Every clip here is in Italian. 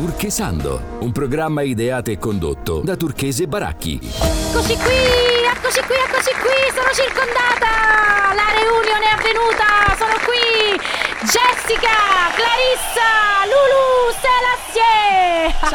Turchesando, un programma ideato e condotto da Turchese Baracchi. Eccoci qui, sono circondata! La riunione è avvenuta, sono qui! Jessica, Clarissa, Lulu, Selassie!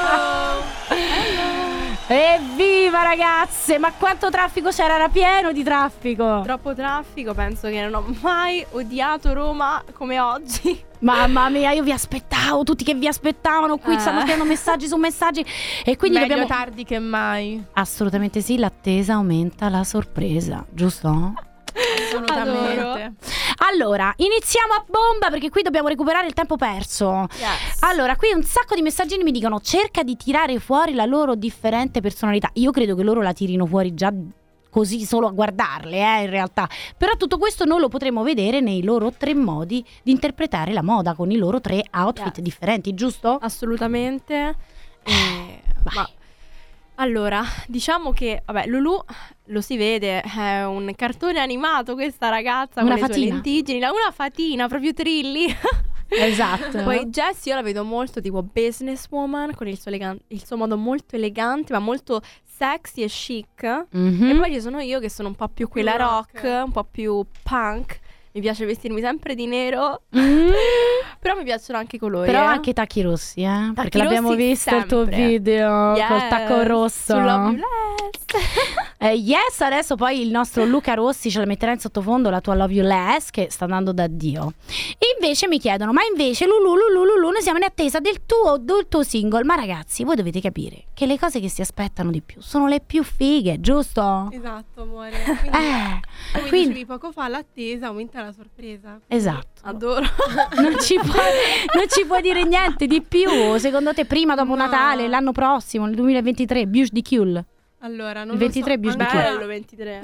Ciao! Evviva ragazze! Ma quanto traffico c'era? Era pieno di traffico! Troppo traffico, penso che non ho mai odiato Roma come oggi. Mamma mia, io vi aspettavo, tutti che vi aspettavano qui, stanno scrivendo messaggi su messaggi e quindi meglio dobbiamo... tardi che mai. Assolutamente sì, l'attesa aumenta la sorpresa, giusto? Assolutamente. Adoro. Allora, iniziamo a bomba perché qui dobbiamo recuperare il tempo perso. Yes. Allora, qui un sacco di messaggini mi dicono: cerca di tirare fuori la loro differente personalità. Io credo che loro la tirino fuori già così solo a guardarle, in realtà. Però tutto questo noi lo potremo vedere nei loro 3 modi di interpretare la moda, con i loro 3 outfit differenti, giusto? Assolutamente. Ma allora, diciamo che, vabbè, Lulu lo si vede, è un cartone animato questa ragazza, una con le fatina. sue lentiggini, una fatina, proprio Trilli. Esatto. Poi Jessie io la vedo molto tipo businesswoman, con il suo modo molto elegante, ma molto sexy e chic. Mm-hmm. E poi ci sono io che sono un po' più quella rock, un po' più punk. Mi piace vestirmi sempre di nero. Però mi piacciono anche i colori. Però anche i tacchi rossi, perché Tacchi l'abbiamo rossi visto il tuo sempre. video Yes, col tacco rosso. su Love You Less. Yes, adesso poi il nostro Luca Rossi ce la metterà in sottofondo, la tua Love You Less, che sta andando da Dio. Invece mi chiedono: ma invece Lulu, noi siamo in attesa del tuo singolo. Ma ragazzi, voi dovete capire che le cose che si aspettano di più sono le più fighe, giusto? Esatto, amore. Come quindi dicevi poco fa, l'attesa aumenta la sorpresa. esatto. Adoro. Non ci puoi dire niente di più. Secondo te prima, dopo No. Natale, l'anno prossimo, nel 2023, Bush di Kill? Allora, non Il 23 lo so. bisogna- ancora- Bello 23.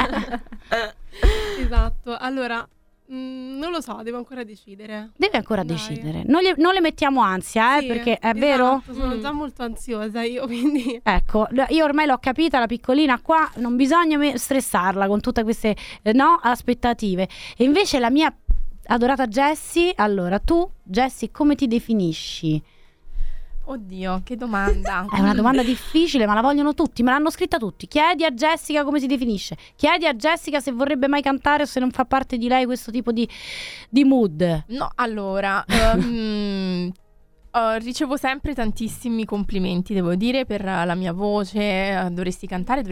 Esatto. Allora, non lo so, devo ancora decidere. Deve ancora Dai. decidere. Non le mettiamo ansia, Sì, perché è esatto, vero? sono già molto ansiosa io, quindi Ecco, io ormai l'ho capita, la piccolina qua, non bisogna stressarla con tutte queste aspettative. E invece la mia adorata Jessie, allora tu, Jessie, come ti definisci? Oddio, che domanda. È una domanda difficile, ma la vogliono tutti, me l'hanno scritta tutti. Chiedi a Jessica come si definisce. Chiedi a Jessica se vorrebbe mai cantare o se non fa parte di lei questo tipo di mood. No, allora, ricevo sempre tantissimi complimenti, devo dire, per la mia voce. Dovresti cantare.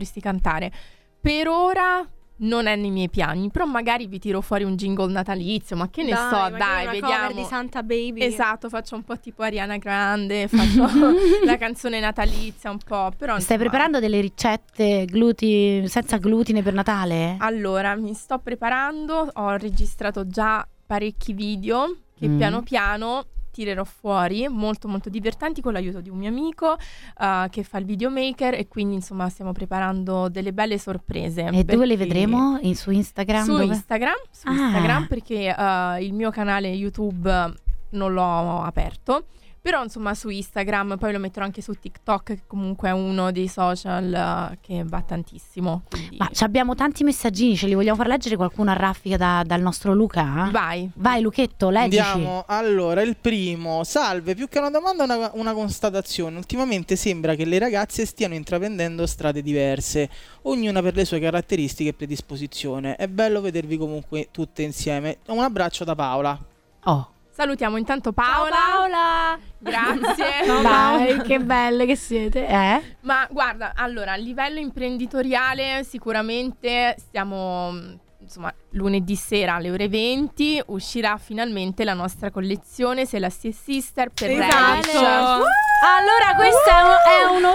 Per ora non è nei miei piani, però magari vi tiro fuori un jingle natalizio, ma che ne so, magari dai, una vediamo. cover di Santa Baby. Esatto, faccio un po' tipo Ariana Grande, faccio la canzone natalizia un po', però Stai insomma. preparando delle ricette senza glutine per Natale? Allora, mi sto preparando, ho registrato già parecchi video che piano piano tirerò fuori, molto molto divertenti, con l'aiuto di un mio amico che fa il videomaker, e quindi insomma stiamo preparando delle belle sorprese. E dove le perché- vedremo? Su Instagram? Su Dove? Instagram, perché il mio canale YouTube non l'ho aperto. Però insomma su Instagram, poi lo metterò anche su TikTok, che comunque è uno dei social che va tantissimo. Quindi... Ma abbiamo tanti messaggini, ce li vogliamo far leggere qualcuno a raffica dal nostro Luca? Vai Luchetto, leggici. Andiamo, allora, il primo. Salve, più che una domanda una constatazione. Ultimamente sembra che le ragazze stiano intraprendendo strade diverse, ognuna per le sue caratteristiche e predisposizione. È bello vedervi comunque tutte insieme. Un abbraccio da Paola. Oh, Salutiamo intanto Paola. Ciao Paola! Grazie. dai, che belle che siete. Ma guarda, allora, a livello imprenditoriale sicuramente stiamo, insomma, lunedì sera alle ore 20 uscirà finalmente la nostra collezione Selassie Sister per Esatto. Relish. Allora questo è uno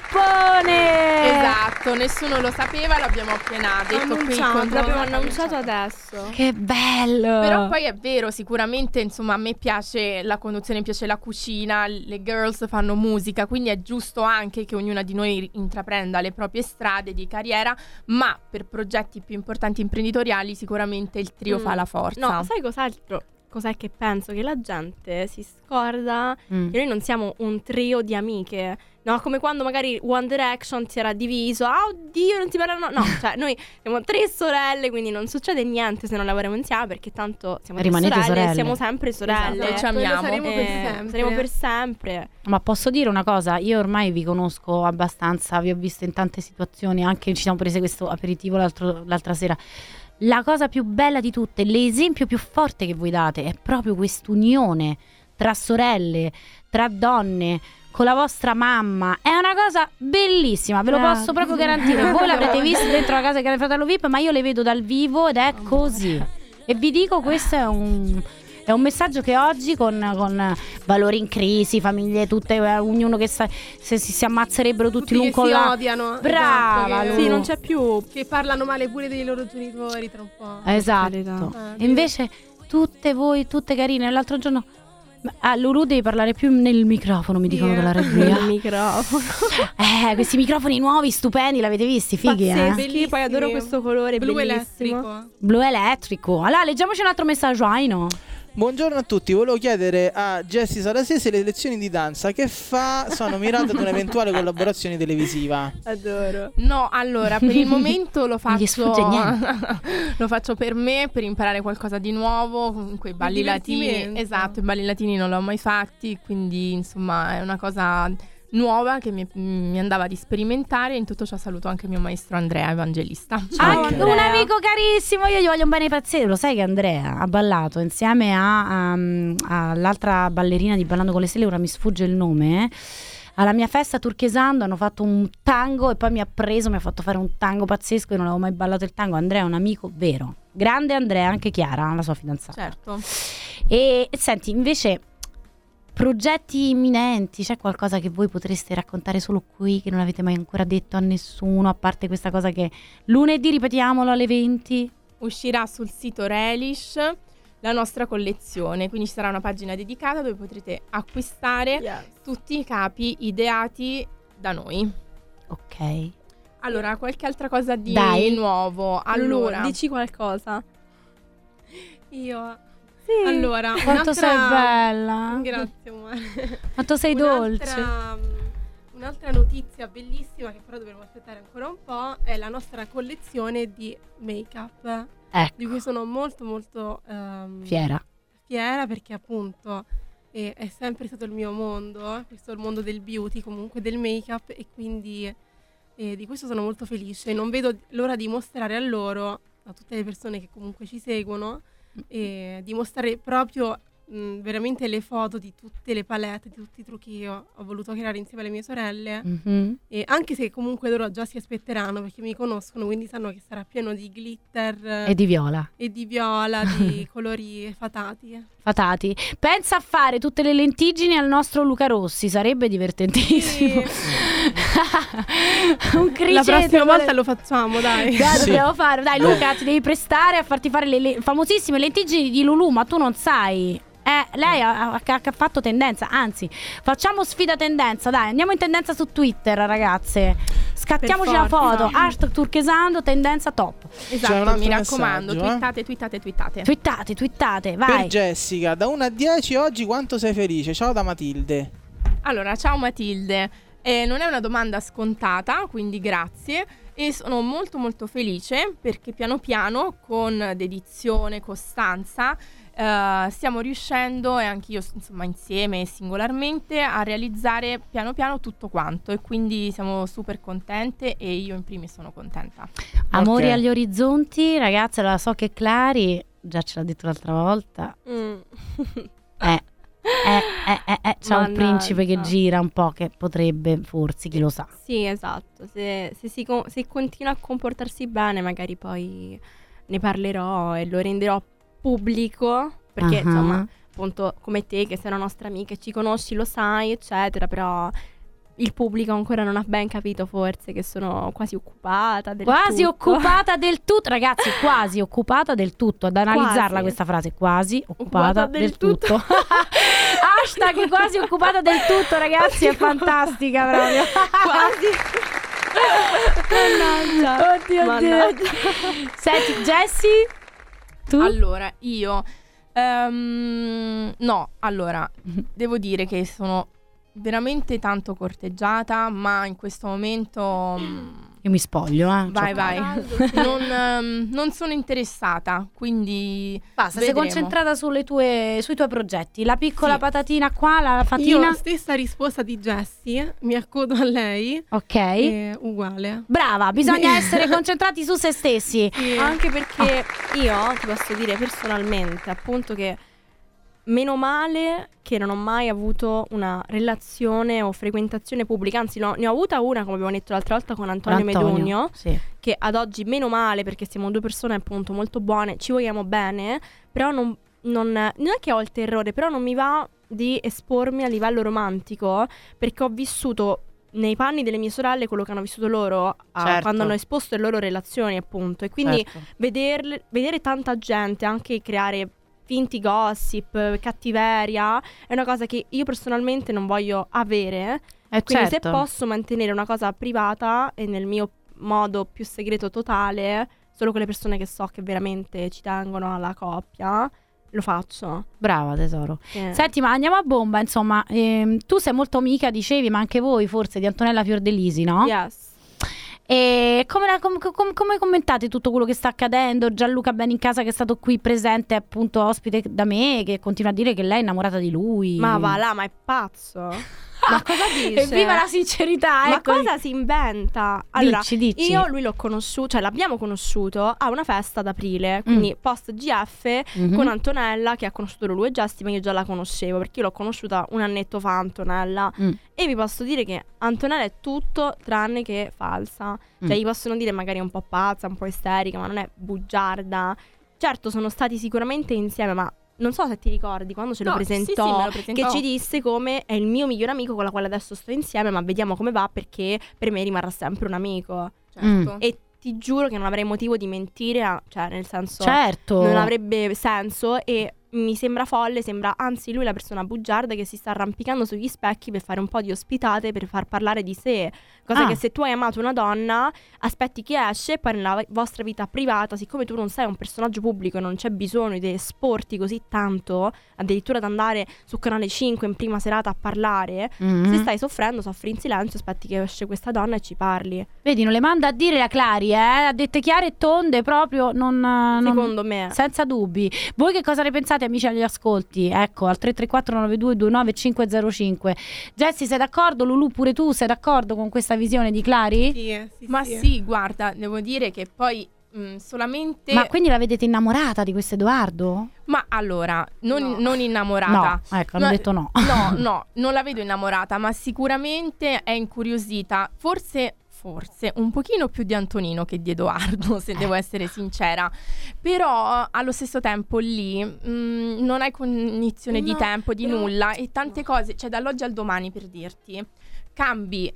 scoopone. Esatto, nessuno lo sapeva, l'abbiamo appena detto qui con l'abbiamo voi. annunciato adesso. Che bello. Però poi è vero, sicuramente, insomma, a me piace la conduzione, mi piace la cucina, le girls fanno musica, quindi è giusto anche che ognuna di noi intraprenda le proprie strade di carriera, ma per progetti più importanti imprenditoriali sicuramente il trio fa la forza. No, sai cos'altro? Cos'è che penso? Che la gente si scorda che noi non siamo un trio di amiche. No, come quando magari One Direction si era diviso. Oddio, non si parlano. No, cioè noi siamo 3 sorelle, quindi non succede niente se non lavoriamo insieme, perché tanto siamo 3 Rimanete sorelle. siamo sempre sorelle. Esatto, ci amiamo. Saremo per sempre. Ma posso dire una cosa? Io ormai vi conosco abbastanza, vi ho visto in tante situazioni, anche ci siamo prese questo aperitivo l'altra sera. La cosa più bella di tutte, l'esempio più forte che voi date è proprio quest'unione tra sorelle, tra donne, con la vostra mamma. È una cosa bellissima, ve lo posso proprio garantire. Voi l'avrete visto dentro la casa che era il fratello VIP, ma io le vedo dal vivo ed è così. E vi dico, questo è un messaggio che oggi con valori in crisi, famiglie tutte, ognuno che se si ammazzerebbero tutti l'un con si l'altro. odiano. Brava, esatto, Lu. Sì, non c'è più. che parlano male pure dei loro genitori tra un po'. Esatto. E invece tutte voi, tutte carine. L'altro giorno Lulu devi parlare più nel microfono, mi dicono dalla regia. Il microfono. Questi microfoni nuovi, stupendi, l'avete visti? Fighi, Pazzeschi, poi adoro questo colore blu bellissimo. elettrico. Blu elettrico. Allora, leggiamoci un altro messaggio, Aino. Buongiorno a tutti, volevo chiedere a Jessie Sarasè se le lezioni di danza che fa sono mirate ad un'eventuale collaborazione televisiva. Adoro. No, allora, per il momento lo Non gli sfugge faccio lo faccio per me, per imparare qualcosa di nuovo, comunque i balli latini. divertimento. Esatto, i balli latini non l'ho mai fatti, quindi insomma è una cosa nuova che mi andava di sperimentare. In tutto ciò saluto anche mio maestro Andrea Evangelista. Ciao, Andrea. un amico carissimo, io gli voglio un bene pazzesco. Lo sai che Andrea ha ballato insieme all'altra ballerina di Ballando con le Stelle, ora mi sfugge il nome, alla mia festa Turchesando hanno fatto un tango e poi mi ha fatto fare un tango pazzesco e non avevo mai ballato il tango. Andrea è un amico vero, grande Andrea, anche Chiara, la sua fidanzata. Certo. E senti, invece, progetti imminenti, c'è qualcosa che voi potreste raccontare solo qui, che non avete mai ancora detto a nessuno, a parte questa cosa che lunedì, ripetiamolo, alle 20? Uscirà sul sito Relish la nostra collezione, quindi ci sarà una pagina dedicata dove potrete acquistare tutti i capi ideati da noi. Ok. Allora, qualche altra cosa di Dai. nuovo? Allora, dici qualcosa. Io. Sì. Allora, Quanto sei bella. Grazie, amore. Quanto sei dolce. Un'altra notizia bellissima che però dovremo aspettare ancora un po' è la nostra collezione di make-up, Ecco, di cui sono molto fiera. perché appunto è sempre stato il mio mondo, questo è il mondo del beauty, comunque del make-up, e quindi di questo sono molto felice. Non vedo l'ora di mostrare a loro, a tutte le persone che comunque ci seguono, e di mostrare proprio veramente le foto di tutte le palette, di tutti i trucchi che io ho voluto creare insieme alle mie sorelle. E anche se comunque loro già si aspetteranno, perché mi conoscono, quindi sanno che sarà pieno di glitter E di viola. e di viola, di colori fatati. Fatati. Pensa a fare tutte le lentiggini al nostro Luca Rossi, sarebbe divertentissimo. Un criceto. La prossima volta lo facciamo, dai. Dai, Sì. dobbiamo fare. Dai, Luca, ti devi prestare a farti fare le famosissime lentiggini di Lulu, ma tu non sai. Lei ha fatto tendenza, anzi, facciamo sfida tendenza, dai, andiamo in tendenza su Twitter, ragazze. Scattiamoci la forza. foto, hashtag Turchesando, tendenza top. C'è un esatto, altro mi raccomando, messaggio, twittate. Twittate, vai. Per Jessica, da 1 a 10 oggi quanto sei felice? Ciao da Matilde. Allora, ciao Matilde. Non è una domanda scontata, quindi grazie. E sono molto molto felice perché piano piano, con dedizione, costanza, stiamo riuscendo, e anch'io insomma insieme e singolarmente, a realizzare piano piano tutto quanto, e quindi siamo super contente e io in primis sono contenta. Amori Ok. agli orizzonti, ragazze, la so che Clari già ce l'ha detto l'altra volta. C'è un Mannaggia. principe che gira un po', che potrebbe, forse, chi lo sa. Sì, esatto. Se continua a comportarsi bene, magari poi ne parlerò e lo renderò pubblico. Perché, Ah. insomma, appunto, come te, che sei una nostra amica e ci conosci, lo sai, eccetera. Però il pubblico ancora non ha ben capito, forse, che sono quasi occupata del Quasi tutto. occupata del tutto, ragazzi, quasi occupata del tutto. Ad analizzarla Quasi. questa frase, quasi occupata Occupata del del tutto. Hashtag quasi occupata del tutto, ragazzi, è fantastica proprio. Mannaggia. Oddio, Mannaggia. Senti, Jessie, tu? Allora, io no, allora, devo dire che sono veramente tanto corteggiata, ma in questo momento Io mi spoglio, vai. Non sono interessata, quindi basta, sei vedremo. concentrata sui tuoi progetti. La piccola Sì. patatina qua, la fatina. Io stessa risposta di Jessie, mi accodo a lei, Ok. uguale. Brava, bisogna essere concentrati su se stessi. Anche perché io ti posso dire personalmente, appunto, che meno male che non ho mai avuto una relazione o frequentazione pubblica. Anzi, ne ho avuta una, come abbiamo detto l'altra volta, con Antonio Medugno, Sì. che ad oggi meno male, perché siamo due persone appunto molto buone, ci vogliamo bene, però non è che ho il terrore, però non mi va di espormi a livello romantico, perché ho vissuto nei panni delle mie sorelle quello che hanno vissuto loro Certo. quando hanno esposto le loro relazioni, appunto, e quindi Certo. vedere tanta gente anche creare finti gossip, cattiveria, è una cosa che io personalmente non voglio avere. Quindi certo. se posso mantenere una cosa privata e nel mio modo più segreto totale, solo con le persone che so che veramente ci tengono alla coppia, lo faccio. Brava tesoro. Eh. Senti, ma andiamo a bomba, insomma. Tu sei molto amica, dicevi, ma anche voi forse, di Antonella Fiordelisi, no? Yes. E come commentate tutto quello che sta accadendo? Gianluca Benincasa, che è stato qui presente, appunto ospite da me, che continua a dire che lei è innamorata di lui. Ma va là, ma è pazzo. Ma cosa dice? Evviva la sincerità, Ma ecco. cosa si inventa? Allora, dici. io lui l'ho conosciuto, cioè l'abbiamo conosciuto a una festa ad aprile, quindi post GF, Mhm. con Antonella, che ha conosciuto lui e Gesti, ma io già la conoscevo perché io l'ho conosciuta un annetto fa, Antonella. E vi posso dire che Antonella è tutto tranne che falsa. Cioè gli possono dire magari un po' pazza, un po' isterica, ma non è bugiarda. Certo, sono stati sicuramente insieme, ma non so se ti ricordi quando ce lo No, sì, presentò, sì, me lo presentò. che ci disse come è il mio migliore amico con la quale adesso sto insieme, ma vediamo come va perché per me rimarrà sempre un amico. Certo. E ti giuro che non avrei motivo di mentire, cioè nel senso Certo. non avrebbe senso, e mi sembra folle, sembra anzi lui la persona bugiarda che si sta arrampicando sugli specchi per fare un po' di ospitate, per far parlare di sé, cosa che se tu hai amato una donna aspetti che esce e poi nella vostra vita privata, siccome tu non sei un personaggio pubblico e non c'è bisogno di esporti così tanto, addirittura ad andare su Canale 5 in prima serata a parlare, se stai soffrendo soffri in silenzio, aspetti che esce questa donna e ci parli. Vedi, non le manda a dire la Clari, a dette chiare e tonde, proprio non Secondo me. senza dubbi. Voi che cosa ne pensate, amici agli ascolti? Ecco, al 334-9229-505. Jessie, sei d'accordo? Lulu, pure tu sei d'accordo con questa visione di Clari? Sì, Ma sì, guarda, devo dire che poi solamente... Ma quindi la vedete innamorata di questo Edoardo? Ma allora, non No. innamorata. No, ecco, hanno detto no. No, non la vedo innamorata, ma sicuramente è incuriosita. Forse un pochino più di Antonino che di Edoardo, se devo essere sincera. Però allo stesso tempo lì non hai cognizione di No, tempo, di però- nulla, e tante cose, cioè dall'oggi al domani, per dirti, cambi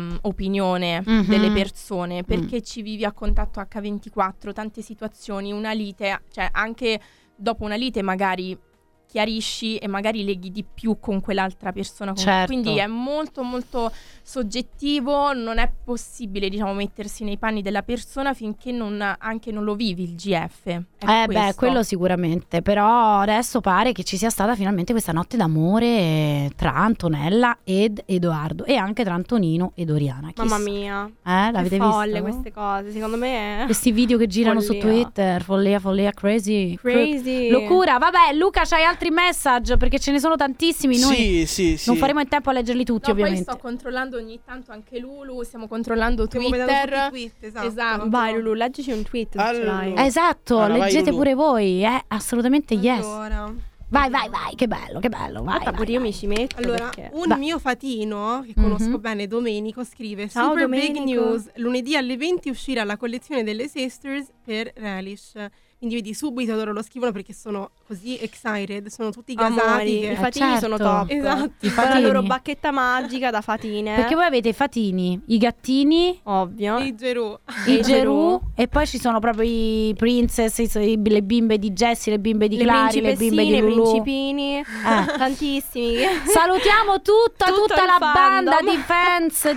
opinione Mhm. delle persone, perché ci vivi a contatto H24, tante situazioni, una lite, cioè anche dopo una lite magari chiarisci e magari leghi di più con quell'altra persona. Certo. Quindi è molto molto soggettivo, non è possibile, diciamo, mettersi nei panni della persona finché non lo vivi il GF. È Beh, questo. quello sicuramente. Però adesso pare che ci sia stata finalmente questa notte d'amore tra Antonella ed Edoardo, e anche tra Antonino ed Oriana. Mamma mia, L'avete che folle visto? queste cose, secondo me. Questi video che girano su Follia. Twitter, follia, crazy. Crazy. Locura. Vabbè, Luca, c'hai altri message? Perché ce ne sono tantissimi. Noi Sì. non faremo in tempo a leggerli tutti, No, poi ovviamente. sto controllando ogni tanto anche Lulu, stiamo controllando Stiamo vedendo Twitter. tutti i tweet, Esatto. Vai Lulu, leggici un tweet se ce Allora. l'hai. Esatto, Allora, vai, leggete Lulu. pure voi, assolutamente yes. Allora, Vai, che bello, vai. Aspetta, pure io mi ci metto. Allora, perché... un Vai. mio fatino che conosco Mhm. bene, Domenico, scrive: Ciao, Super big Domenico. news, lunedì alle 20 uscirà la collezione delle Sisters per Relish. Quindi vedi, subito loro lo scrivono perché sono così excited, sono tutti gasati Amori, che... i fatini certo. sono top. Esatto. I Con la fatini. loro bacchetta magica da fatine. Perché voi avete i fatini, i gattini, Ovvio. E Gerù. i i Gerù, Gerù. e poi ci sono proprio i princess, le bimbe di Jessie, le bimbe di Le Clari, le bimbe di principessine, i Lulu. principini. Tantissimi. Salutiamo tutta Tutto la il banda fandom. di fans,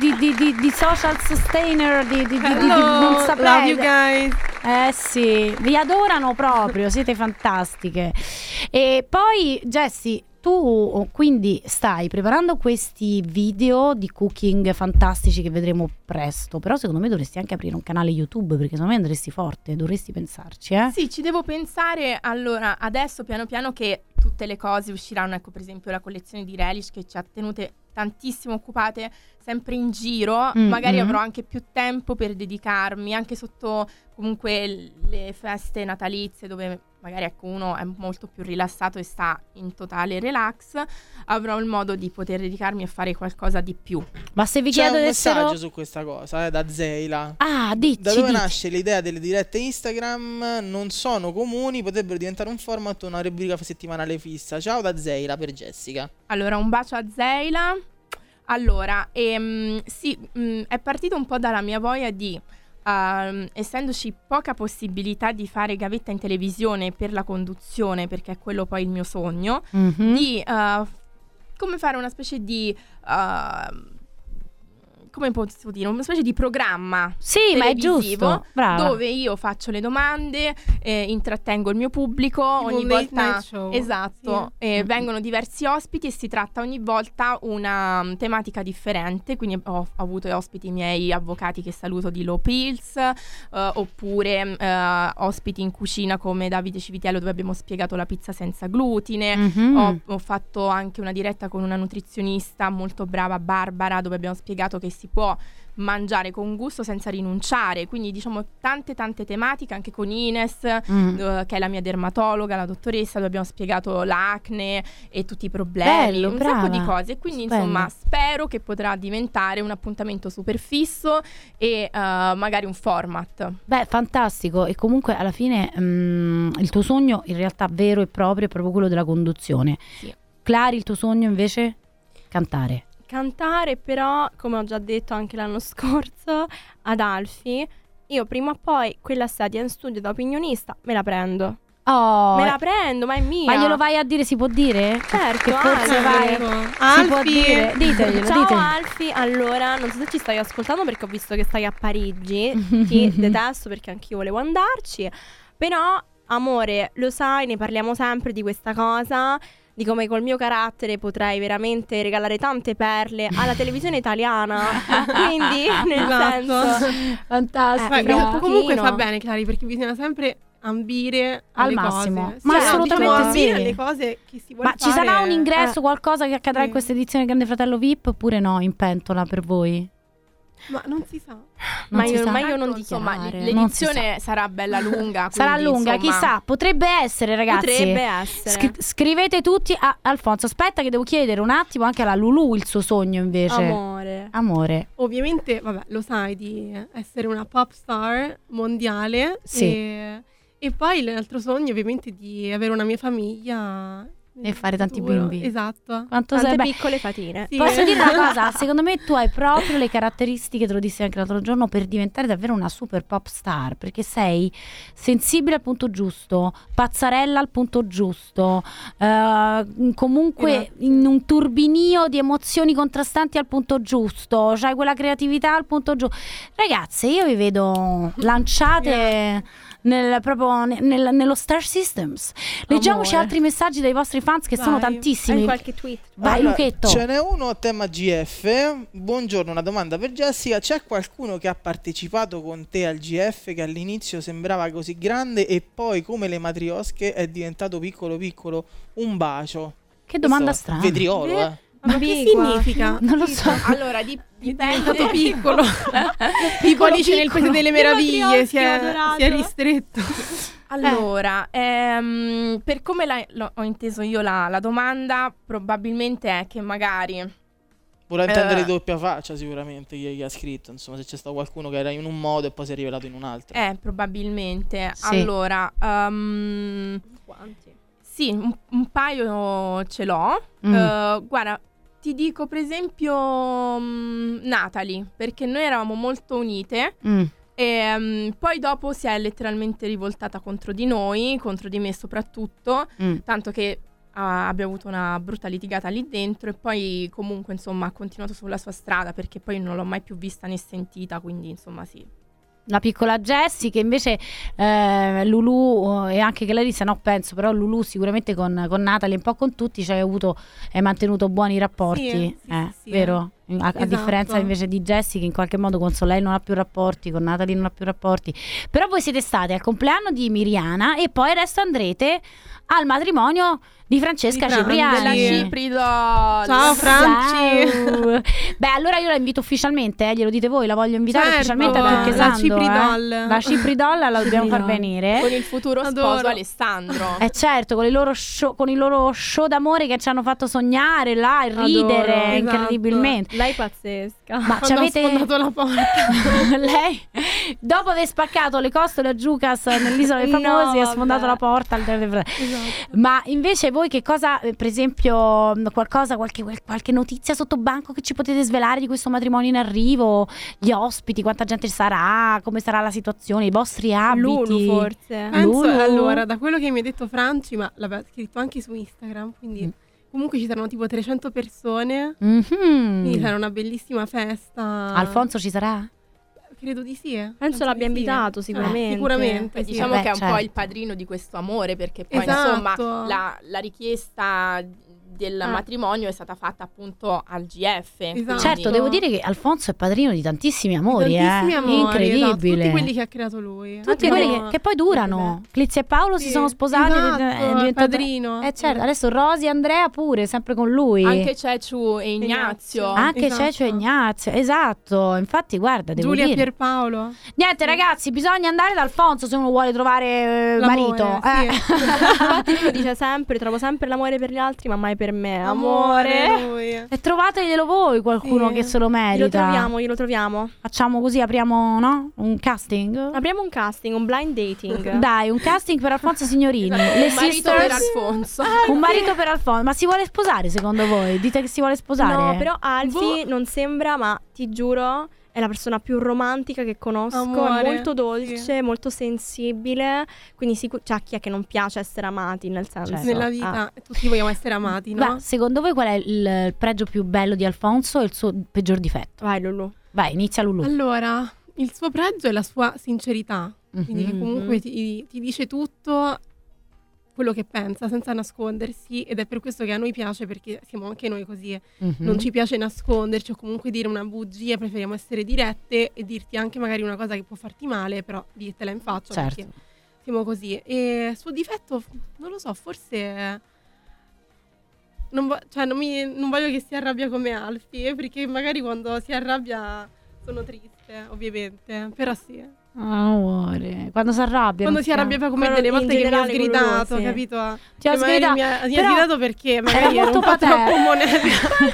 di social sustainer, di non Hello, love saprei. you guys. Sì, vi adorano proprio, siete fantastiche. E poi Jessie, tu quindi stai preparando questi video di cooking fantastici che vedremo presto, però secondo me dovresti anche aprire un canale YouTube, perché secondo me andresti forte, dovresti pensarci, Sì, ci devo pensare. Allora, adesso piano piano che tutte le cose usciranno, ecco per esempio la collezione di Relish che ci ha tenute tantissimo occupate, sempre in giro, magari avrò anche più tempo per dedicarmi, anche sotto comunque le feste natalizie dove magari ecco uno è molto più rilassato e sta in totale relax, avrò il modo di poter dedicarmi a fare qualcosa di più. Ma se vi C'è chiedo un adesso messaggio su questa cosa, da Zeila. dici, Da dove dici. nasce l'idea delle dirette Instagram? Non sono comuni, potrebbero diventare un format o una rubrica settimanale fissa. Ciao da Zeila per Jessica. Allora, un bacio a Zeila. Allora, sì, è partito un po' dalla mia voglia di, essendoci poca possibilità di fare gavetta in televisione per la conduzione, perché è quello poi il mio sogno, di come fare una specie di come posso dire, una specie di programma Sì, ma è giusto, brava. dove io faccio le domande, intrattengo il mio pubblico, Tipo ogni un late volta night show. esatto, vengono diversi ospiti e si tratta ogni volta una tematica differente, quindi ho avuto ospiti i miei avvocati che saluto di Low Pills, oppure ospiti in cucina come Davide Civitiello dove abbiamo spiegato la pizza senza glutine. Ho fatto anche una diretta con una nutrizionista molto brava, Barbara, dove abbiamo spiegato che si può mangiare con gusto senza rinunciare, quindi diciamo tante tematiche, anche con Ines che è la mia dermatologa, la dottoressa, dove abbiamo spiegato l'acne e tutti i problemi. Bello, un brava. sacco di cose, quindi Stupendo. insomma spero che potrà diventare un appuntamento super fisso e magari un format. Beh, fantastico. E comunque alla fine il tuo sogno in realtà vero e proprio è proprio quello della conduzione. Sì. Clari, il tuo sogno invece? Cantare. Cantare, però, come ho già detto anche l'anno scorso ad Alfie, io prima o poi quella sedia in studio da opinionista me la prendo. Oh, Me la prendo, ma è mia. ma glielo vai a dire? Si può dire? Certo, Che forse Alfie. vai. Si può dire? Diteglielo, Ciao diteglielo. Alfie, allora non so se ci stai ascoltando perché ho visto che stai a Parigi. Ti detesto perché anch'io volevo andarci. Però, amore, lo sai, ne parliamo sempre di questa cosa, di come col mio carattere potrei veramente regalare tante perle alla televisione italiana. Quindi, nel Esatto. senso, Fantastica. Comunque pochino. fa bene, Clari, perché bisogna sempre ambire Al alle massimo. cose. Ma assolutamente diciamo, ambire sì. alle cose che si vuole Ma ci fare. sarà un ingresso, qualcosa che accadrà in Sì. questa edizione Grande Fratello VIP oppure no, in pentola per voi? Ma non si sa. Non ma si io, sa. ma io non Tanto, insomma, dichiarare. Non si l'edizione sarà bella lunga. Sarà quindi, lunga, insomma, chissà, potrebbe essere, ragazzi. Potrebbe essere. Scrivete tutti a Alfonso. Aspetta che devo chiedere un attimo anche alla Lulu il suo sogno invece. Amore. Ovviamente, vabbè, lo sai di essere una pop star mondiale. Sì. E poi l'altro sogno ovviamente di avere una mia famiglia. E fare tanti futuro. bimbi. Esatto. Quanto Tante sei piccole fatine. Sì. Posso dire una cosa? Secondo me tu hai proprio le caratteristiche, te lo dissi anche l'altro giorno, per diventare davvero una super pop star, perché sei sensibile al punto giusto, pazzarella al punto giusto, comunque Grazie. in un turbinio di emozioni contrastanti al punto giusto, c'hai quella creatività al punto giusto. Ragazze, io vi vedo lanciate nello Star Systems. Leggiamoci Amore. altri messaggi dai vostri fans che sono Vai. tantissimi. Hai qualche tweet? Vai, Allora, Luchetto. Ce n'è uno a tema GF. Buongiorno, una domanda per Jessica. C'è qualcuno che ha partecipato con te al GF che all'inizio sembrava così grande e poi come le matriosche è diventato piccolo piccolo? Un bacio. Che domanda Questo strana. Vetriolo, Ma che Ambigua. significa? Non lo so. Allora, È dipende. diventato piccolo. Tipo Alice nel Paese delle Meraviglie matriosche, si è, ho adorato. si è ristretto. Allora, per come ho inteso io la domanda, probabilmente è che magari Vorrà intendere doppia faccia sicuramente chi ha scritto. Insomma, se c'è stato qualcuno che era in un modo e poi si è rivelato in un altro. probabilmente. Sì. Allora, Quanti? sì, un paio ce l'ho. Guarda, ti dico per esempio Natalie, perché noi eravamo molto unite. E poi dopo si è letteralmente rivoltata contro di noi, contro di me soprattutto, tanto che abbiamo avuto una brutta litigata lì dentro e poi comunque insomma ha continuato sulla sua strada perché poi non l'ho mai più vista né sentita, quindi insomma sì. la piccola Jessie, che invece Lulu e anche Clarissa, no penso, però Lulu sicuramente con Natalie, un po' con tutti hai mantenuto buoni rapporti, sì, vero? A Esatto. differenza invece di Jessie, che in qualche modo con Soleil non ha più rapporti, con Natalie non ha più rapporti. Però voi siete state al compleanno di Miriana e poi adesso andrete al matrimonio di Francesca Di Fran, Cipriani. Della Sì. Ciprido. Ciao Franci. Ciao. Beh, allora io la invito ufficialmente, glielo dite voi, la voglio invitare Certo, ufficialmente a la Turchesando, Cipridoll. La Cipridoll la dobbiamo far venire. Con il futuro sposo Adoro. Alessandro. Certo, con i loro show d'amore che ci hanno fatto sognare là e Adoro. ridere Esatto. incredibilmente. Lei pazzesca. Ma ci Quando avete ho sfondato la porta. lei dopo aver spaccato le costole a Giucas nell'Isola dei No, Famosi ha vabbè. sfondato la porta Esatto. Ma invece voi che cosa, per esempio, qualche notizia sotto banco che ci potete svelare di questo matrimonio in arrivo? Gli ospiti, quanta gente sarà, come sarà la situazione, i vostri abiti? Lulu forse. Penso, Lulu? allora, da quello che mi ha detto Franci, ma l'aveva scritto anche su Instagram, quindi comunque ci saranno tipo 300 persone, quindi sarà una bellissima festa. Alfonso ci sarà? Credo di sì. Penso l'abbia di sì. invitato sicuramente. Sicuramente, sì. Diciamo Beh, che è un certo. po' il padrino di questo amore, perché poi Esatto. insomma la richiesta del matrimonio è stata fatta appunto al GF. Esatto. Certo, devo dire che Alfonso è padrino di tantissimi amori, Tantissimi amori, incredibile. esatto, tutti quelli che ha creato lui. Tutti quelli che poi durano. Clizia e Paolo si Sì, sono sposati, esatto, è diventato il padrino. certo, adesso Rosy e Andrea pure, sempre con lui. Anche Ceciu e Ignazio. Anche Esatto. Ceciu e Ignazio, esatto. Infatti, guarda, devo Giulia e dire. Pierpaolo. Niente, ragazzi, bisogna andare da Alfonso se uno vuole trovare L'amore, marito. sì. Infatti lui lo dice sempre, trovo sempre l'amore per gli altri, ma mai per me. Amore. lui. E trovateglielo voi qualcuno Sì. che se lo merita. Glielo troviamo. Facciamo così, apriamo, no? Un casting? Apriamo un casting, un blind dating. Dai, un casting per Alfonso Signorini. Le Un marito per sisters. Alfonso. Un marito per Alfonso. Ma si vuole sposare secondo voi? Dite che si vuole sposare? No, però Alfie non sembra, ma ti giuro, è la persona più romantica che conosco. Amore, È molto dolce, sì. molto sensibile. Quindi cioè, a chi è che non piace essere amati, nel senso. Certo. Nella vita tutti vogliamo essere amati, no? Ma secondo voi qual è il pregio più bello di Alfonso e il suo peggior difetto? Vai Lulu. Vai, inizia Lulu. Allora, il suo pregio è la sua sincerità. Quindi che comunque ti dice tutto quello che pensa senza nascondersi, ed è per questo che a noi piace, perché siamo anche noi così. Non ci piace nasconderci o comunque dire una bugia, preferiamo essere dirette e dirti anche magari una cosa che può farti male, però dirtela in faccia, Certo. perché siamo così. E suo difetto, non lo so, forse non voglio che si arrabbia come Alfie, perché magari quando si arrabbia sono triste, ovviamente, però sì. Amore, quando si arrabbia. Quando si arrabbia come Quello delle in volte che mi ha generale quello sgridato, sì. capito? Ti ha Che magari sgridato, mi ha però sgridato perché magari ero molto un po' troppo paterno. monella.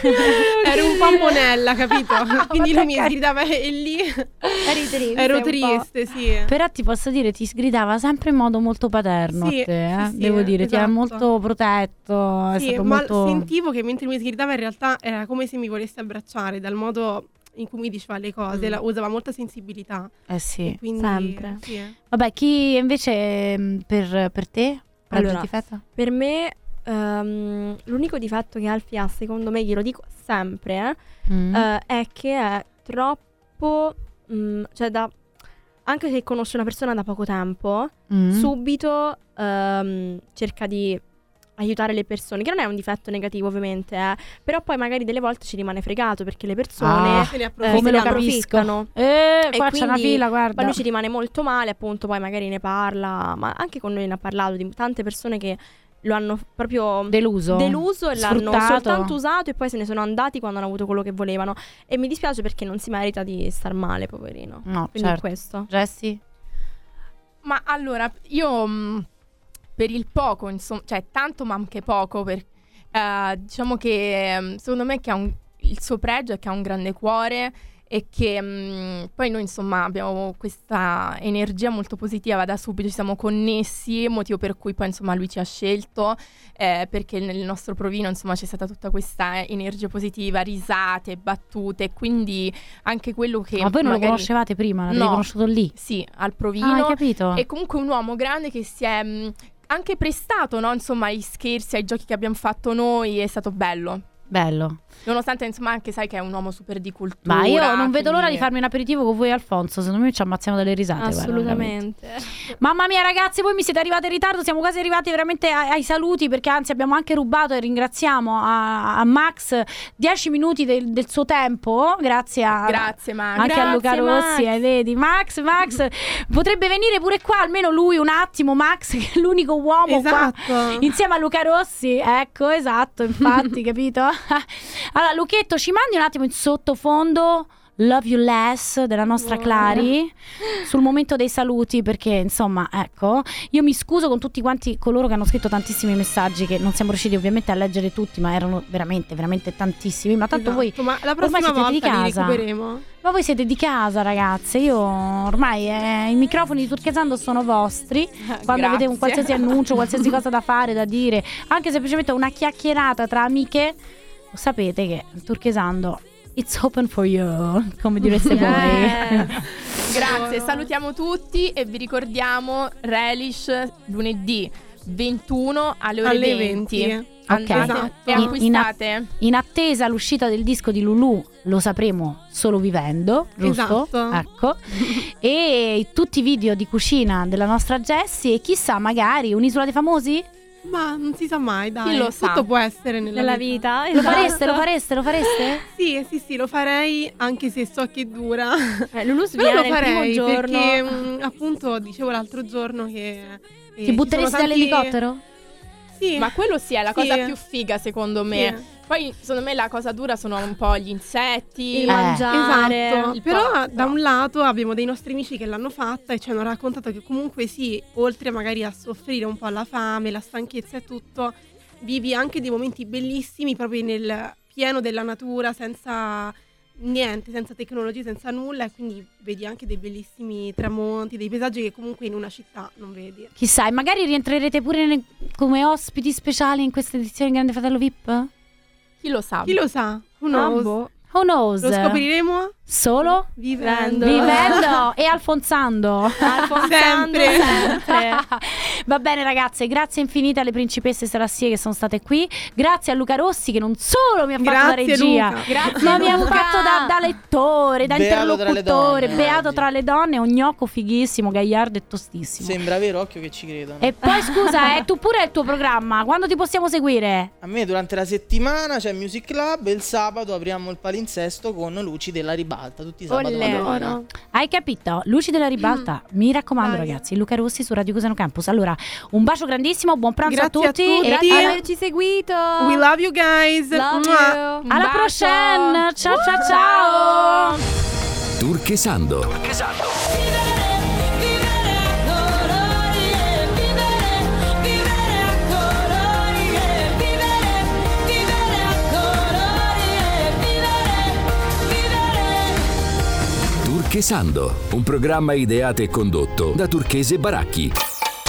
Ero un po' monella, capito? Quindi lui mi perché? sgridava e lì Eri triste. ero un po'. triste, sì. Però ti posso dire, ti sgridava sempre in modo molto paterno Sì, a te, eh? sì, Devo dire, ti era esatto. molto protetto, è Sì, stato ma molto... sentivo che mentre mi sgridava in realtà era come se mi volesse abbracciare, dal modo in cui mi diceva le cose, usava molta sensibilità. Eh sì. E quindi, sempre. sì. Vabbè, chi invece per te? Pregio Allora, difetto? Per me l'unico difetto che Alfie ha, secondo me, glielo dico sempre, è che è troppo cioè anche se conosce una persona da poco tempo, subito cerca di aiutare le persone, che non è un difetto negativo ovviamente, però poi magari delle volte ci rimane fregato perché le persone Se ne se approfitta. come ne lo capisco. approfittano. Qua c'è una quindi fila, guarda. Poi lui ci rimane molto male, appunto, poi magari ne parla, ma anche con noi ne ha parlato di tante persone che lo hanno proprio Deluso e l'hanno Sfruttato. soltanto usato e poi se ne sono andati quando hanno avuto quello che volevano, e mi dispiace perché non si merita di star male, poverino. No, Quindi certo. questo. Jessie? Ma allora, io per il poco, insomma, cioè tanto ma anche poco, diciamo che secondo me che il suo pregio è che ha un grande cuore e che poi noi insomma abbiamo questa energia molto positiva da subito, ci siamo connessi, motivo per cui poi insomma lui ci ha scelto, perché nel nostro provino insomma c'è stata tutta questa energia positiva, risate, battute, quindi anche quello che Ma voi non lo magari- conoscevate prima? L'avete No. conosciuto lì? Sì, al Ah, provino. hai capito? E comunque un uomo grande che si è anche prestato, no? Insomma, ai scherzi, ai giochi che abbiamo fatto noi, è stato bello. Bello. Nonostante insomma anche sai che è un uomo super di cultura. Ma io non vedo l'ora di quindi- farmi un aperitivo con voi, Alfonso. Secondo me ci ammazziamo dalle risate. guarda, Assolutamente. veramente. Mamma mia, ragazzi, voi mi siete arrivati in ritardo. Siamo quasi arrivati veramente ai saluti, perché anzi abbiamo anche rubato, e ringraziamo a Max 10 minuti del suo tempo. Grazie Grazie Max. anche a Luca Grazie, Rossi, Max. vedi. Max potrebbe venire pure qua, almeno lui un attimo. Max, che è l'unico uomo qua Esatto. insieme a Luca Rossi. Ecco, esatto, infatti, capito? Allora, Luchetto, ci mandi un attimo in sottofondo Love You Less della nostra Clary sul momento dei saluti, perché insomma, ecco, io mi scuso con tutti quanti coloro che hanno scritto tantissimi messaggi, che non siamo riusciti ovviamente a leggere tutti, ma erano veramente veramente tantissimi. Ma tanto voi, Esatto, ma la ormai prossima siete di volta li casa. recupereremo. Ma voi siete di casa, ragazze. Io ormai i microfoni di Turchesando sono vostri. Quando avete un qualsiasi annuncio, qualsiasi cosa da fare, da dire, anche semplicemente una chiacchierata tra amiche, sapete che Turchesando it's open for you, come direste voi. Grazie, salutiamo tutti e vi ricordiamo Relish lunedì 21 alle ore Alle 20. 20. Andate Esatto. e acquistate. In attesa l'uscita del disco di Lulu, lo sapremo solo vivendo, giusto? Esatto. Ecco. E tutti i video di cucina della nostra Jessie, e chissà, magari un'Isola dei Famosi? Ma non si sa mai, dai. Chi lo sa? Tutto può essere nella vita. Lo esatto. fareste? Sì, lo farei, anche se so che dura. Lulu Però lo viene il primo farei giorno. perché appunto dicevo l'altro giorno che Ti ci butteresti sono tanti- dall'elicottero? Sì. Ma quello sì è la Sì. cosa più figa secondo me. Sì. Poi secondo me la cosa dura sono un po' gli insetti. Il mangiare. Esatto, il però porco. da un lato abbiamo dei nostri amici che l'hanno fatta e ci hanno raccontato che comunque sì, oltre magari a soffrire un po' la fame, la stanchezza e tutto, vivi anche dei momenti bellissimi proprio nel pieno della natura, senza niente, senza tecnologie, senza nulla, e quindi vedi anche dei bellissimi tramonti, dei paesaggi che comunque in una città non vedi. Chissà, e magari rientrerete pure come ospiti speciali in questa edizione Grande Fratello VIP? Chi lo sa? Chi lo sa? Who knows? boh. Who knows? Lo scopriremo Solo vivendo. vivendo e alfonzando. Sempre. Va bene, ragazze, grazie infinite alle principesse Serassie che sono state qui. Grazie a Luca Rossi, che non solo mi ha fatto da Grazie, regia, Luca. Grazie, ma mi ha Luca. fatto da lettore, da Beato tra le interlocutore, donne, beato oggi. tra le donne, un gnocco fighissimo, gagliardo e tostissimo. Sembra vero, occhio che ci credono. E poi scusa, tu pure hai il tuo programma, quando ti possiamo seguire? A me durante la settimana c'è Music Club e il sabato apriamo il palinsesto con Luci della Ribalta, tutti i sabati. Olle. mattina. Hai capito? Luci della ribalta. Mi raccomando, Dai. ragazzi, Luca Rossi su Radio Cusano Campus. Allora, un bacio grandissimo, buon pranzo Grazie a a tutti, tutti. e Grazie per alla, averci seguito. We love you guys. Love Mua. you. Un alla bacio. prochaine. Ciao ciao ciao. Turchesando. Turchesando, un programma ideato e condotto da Turchese Baracchi.